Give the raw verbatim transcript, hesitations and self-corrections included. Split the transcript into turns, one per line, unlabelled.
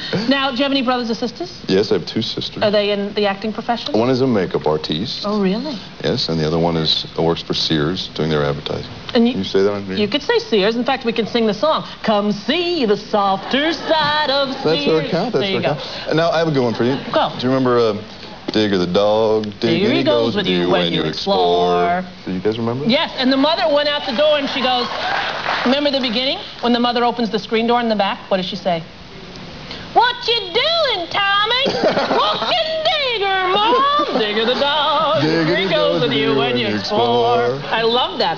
Now, do you have any brothers or sisters?
Yes, I have two sisters.
Are they in the acting profession?
One is a makeup artiste.
Oh, really?
Yes, and the other one is works for Sears, doing their advertising.
And you,
can you say that on video?
You could say Sears. In fact, we can sing the song. Come see the softer side of Sears.
That's her account. That's her account. And now I have a good one for you.
Go.
Do you remember uh, Digger the dog?
Digger he goes with you when you explore.
Do you guys remember?
Yes, and the mother went out the door and she goes, remember the beginning? When the mother opens the screen door in the back, what does she say? What you doing, Tommy? Walking Digger, Mom. Digger the dog.
Digger
he goes with you when you explore. I love that.